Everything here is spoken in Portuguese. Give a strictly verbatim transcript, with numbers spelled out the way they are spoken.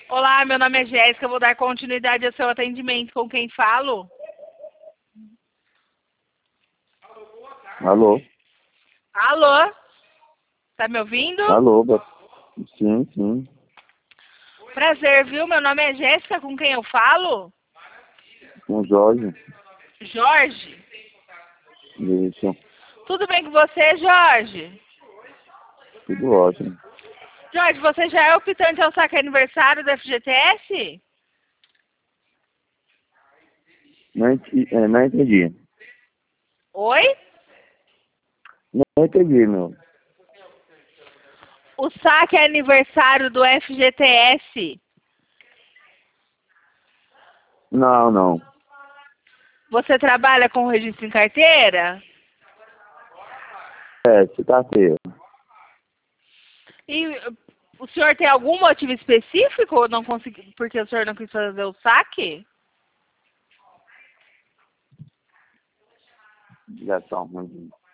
Olá, meu nome é Jéssica, eu vou dar continuidade ao seu atendimento. Com quem falo? Alô? Alô? Tá me ouvindo? Alô? boa- Sim, sim. Prazer, viu? Meu nome é Jéssica, com quem eu falo? Com o Jorge. Jorge. Isso. Tudo bem com você, Jorge? Tudo ótimo. Jorge, você já é optante ao saque aniversário do F G T S? Não, enti- é, não entendi. Oi? Não entendi, meu. O saque aniversário do F G T S. Não, não. Você trabalha com registro em carteira? É, se tá feio. E o senhor tem algum motivo específico ou não consegui, porque o senhor não quis fazer o saque? Já tá ruim.